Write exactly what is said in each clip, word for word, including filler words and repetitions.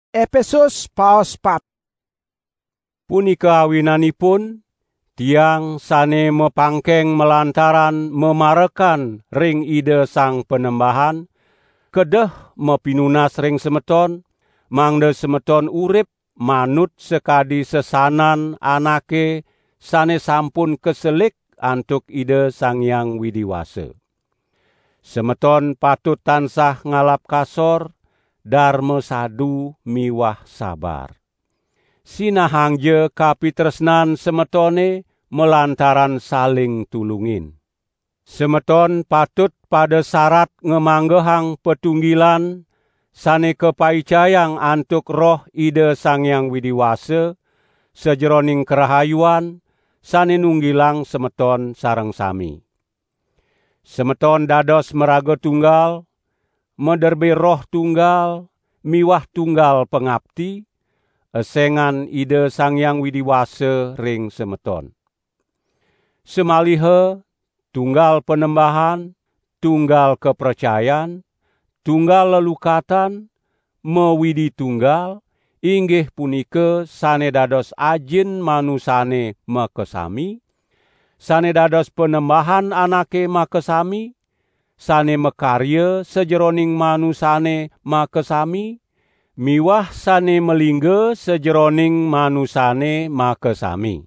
Efesus paos pat. Punika awinanipun tiang sane mepangkeng melantaran memarekan ring ide sang penembahan, kedeh mepinunas ring semeton, mangde semeton urip manut sekadi sesanan anake sane sampun keselik antuk ide Sang Hyang Widiwasa. Semeton patut tansah ngalap kasor, darma sadu miwah sabar. Sinahangje kapitresnan semetone melantaran saling tulungin. Semeton patut pada syarat ngemanggehang petunggilan sane kepaicayang antuk roh ide Sang Hyang Widiwasa sejeroning kerahayuan sane nunggilang semeton sareng sami. Semeton dados meraga tunggal, mederbe roh tunggal, miwah tunggal pengabdi, esengan ide Sang Hyang Widiwasa ring semeton. Semalihe tunggal penembahan, tunggal kepercayaan, tunggal lelukatan, mewidi tunggal, inggih punika sane dados ajin manusane makesami, sane dados penembahan anake makesami, sane mekarya sejeroning manusane makesami, miwah sane melingga sejeroning manusane makesami.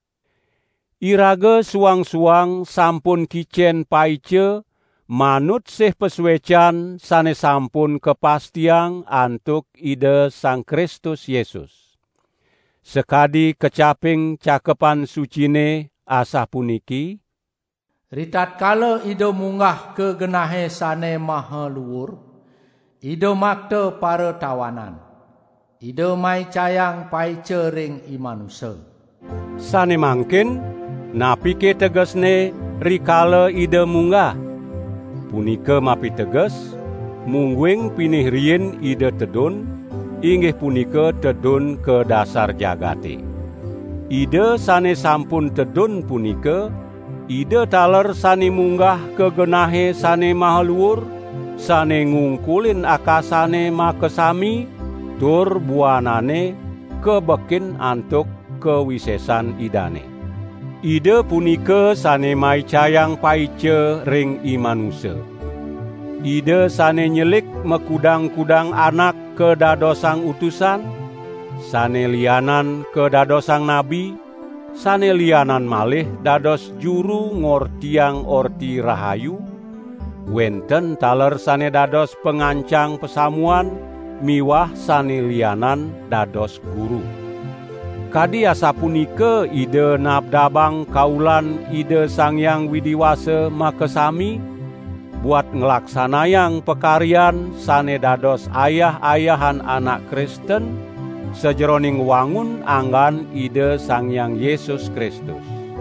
Iraga suang-suang sampun kicen paice manut sih pesuecan sane sampun kepastiang antuk ide Sang Kristus Yesus. Sekadi kecaping cakepan sucine asah puniki, ritat kala ide munggah ke genahe sane maha luhur, ide makte para tawanan, ide mai cayang paice ring imanusa. Sane mangkin napike tegesne rikala ide munggah. Punika mapi teges, mungguing pinih rien ide tedun, inggih punika tedun ke dasar jagate. Ide sane sampun tedun punika, ide taler sane munggah ke genahe sane mahaluhur, sane ngungkulin akasane makesami, tur buanane kebekin antuk kewisesan idane. Ide punika sane mai cayang paice ring imanusa. Ide sane nyelik mekudang-kudang anak ke dadosang utusan, sane lianan ke dadosang nabi, sane lianan malih dados juru ngortiang orti rahayu, wenten taler sane dados pengancang pesamuan, miwah sane lianan dados guru. Kadi asapunika ide nabdabang kaulan ide Sang Hyang Widiwasa makesami, buat ngelaksanayang pekarian sane dados ayah-ayahan anak Kristen, sejeroning wangun anggan ide Sang Hyang Yesus Kristus.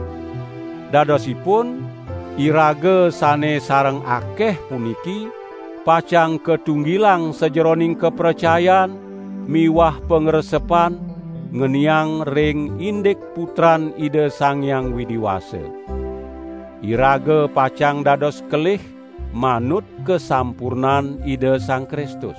Dadosipun iraga sane sareng akeh puniki, pacang ketunggilang sejeroning kepercayaan, miwah pengresepan, ngeniang ring indik putran ide Sang Hyang Widiwasa. Iraga pacang dados kelih manut kesampurnan ide Sang Kristus.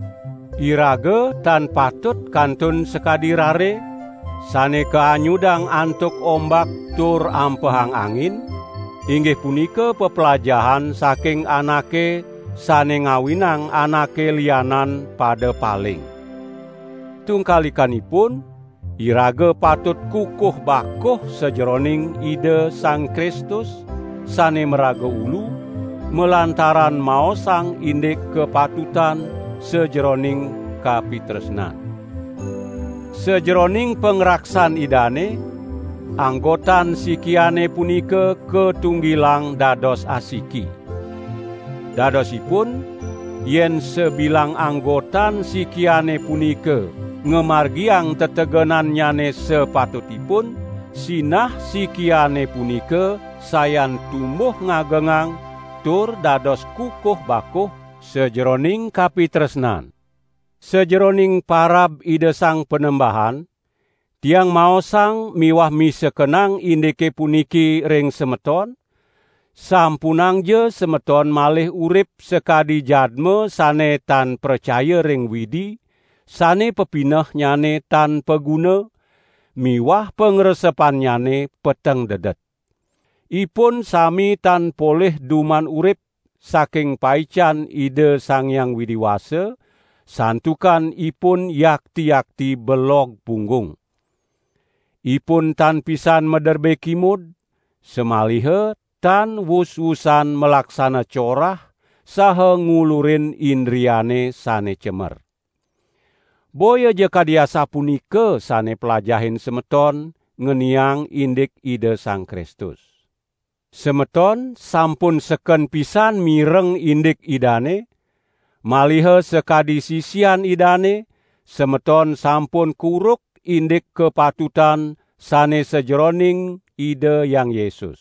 Iraga tan patut kantun sekadi rare, sane keanyudang antuk ombak tur ampehang angin, inggih punika pepelajahan saking anake sane ngawinang anake lianan pada paling. Tungkalikanipun, iraga patut kukuh bakuh sejeroning ide Sang Kristus sane meraga ulu, melantaran maosang indik kepatutan sejeroning kapitresnan. Sejeroning pengraksan idane, anggotan sikiane punika ketunggilang dados asiki. Dadosipun, yen sebilang anggotan sikiane punika ngemargiang tetegenan nyane sepatutipun, sinah sikiane punika sayan tumbuh ngagengang tur dados kukuh bakuh sejeroning kapitresnan. Sejeroning parab ide Sang Penembahan, tiang maosang miwah misekenang indike puniki ring semeton, sampunangje semeton malih urip sekadi jadme sane tan percaya ring widi, sane pepineh nyane tan peguna, miwah pengresepan nyane peteng dedet. Ipun sami tan poleh duman urip saking paican Ida Sang Hyang Widiwasa, santukan ipun yakti-yakti belog punggung. Ipun tan pisan mederbe kimud, semalihe tan wus-wusan melaksana corah saha ngulurin indriane sane cemer. Boya jekadiasa punika sane pelajahin semeton ngeniang indik Ida Sang Kristus. Semeton sampun seken pisan mireng indik idane, malihe sekadi sisian idane, semeton sampun kuruk indik kepatutan sane sejeroning Ida Yang Yesus.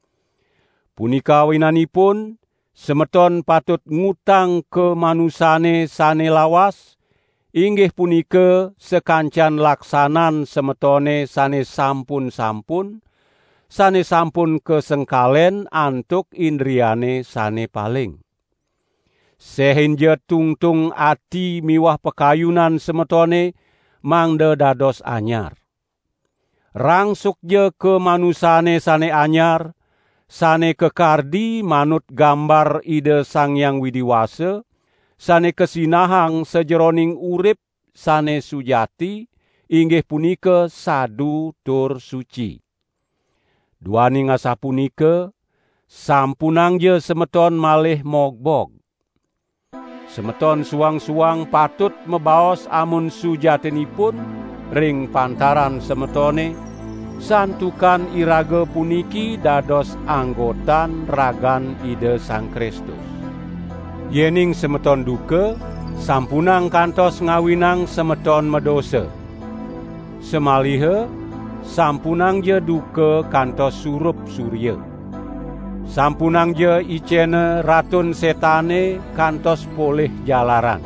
Punika winanipun, semeton patut ngutang ke manusane sane lawas, inggih punika sekancan laksanan semetone sane sampun-sampun, sane sampun kesengkalen antuk indriane sane paling. Sehinja tungtung ati miwah pekayunan semetone mangde dados anyar. Rangsuk je ke manusane sane anyar, sane kekardi manut gambar Ida Sang Hyang Widiwasa, sane kesinahang sejeroning urip sane sujati, inggih punika sadu tur suci. Duani ngasapunika, sampunang je semeton malih mogbog. Semeton suang-suang patut mebaos amun sujatinipun, ring pantaran semetone, santukan iraga puniki dados anggotan ragan Ida Sang Kristus. Yening semeton duka, sampunang kantos ngawinang semeton medosa. Semalihe, sampunang je duka kantos surup surya. Sampunang je icene ratun setane kantos poleh jalaran.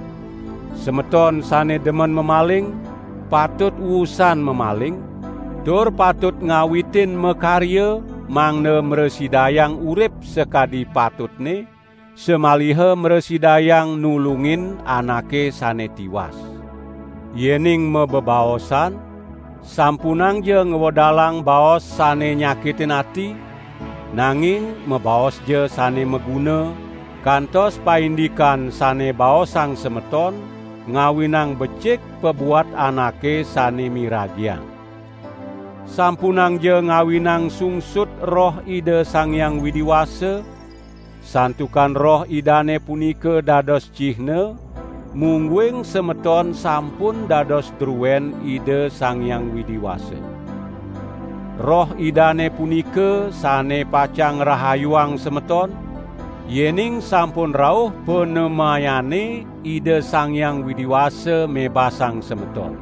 Semeton sane demen memaling, patut wusan memaling, tur patut ngawitin mekarya mangne mresidayang urip sekadi patutne, semalihe mresidayang nulungin anake sane tiwas. Yening mebebaosan, sampunang je ngewedalang baos sane nyakitin ati, nanging mebaos je sane meguna, kantos paindikan sane baosang semeton, ngawinang becik pebuat anake sane miragiang. Sampunang je ngawinang sungsut roh Ida Sang Hyang Widiwasa, santukan roh idane punika dados cihne, mungguing semeton sampun dados druwen Ida Sang Hyang Widiwasa. Roh idane punika sane pacang rahayuang semeton, yening sampun rauh penemayane Ida Sang Hyang Widiwasa mebasang semeton.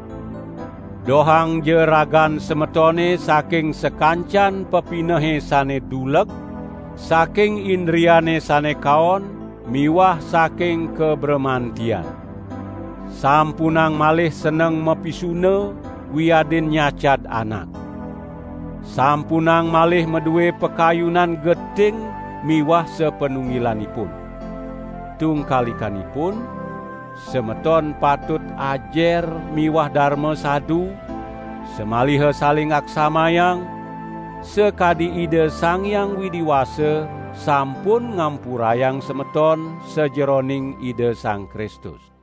Dohang je ragan semetone saking sekancan pepinehe sane duleg, saking indriane sane kaon, miwah saking kebremantian. Sampunang malih seneng mepisune, wiadin nyacad anak. Sampunang malih meduwe pekayunan geding, miwah sepenunggilanipun. Tungkalikanipun, semeton patut ajer miwah dharma sadu, semalihe saling aksamayang, sekadi Ida Sang Hyang Widiwasa sampun ngampurayang semeton sejeroning Ida Sang Kristus.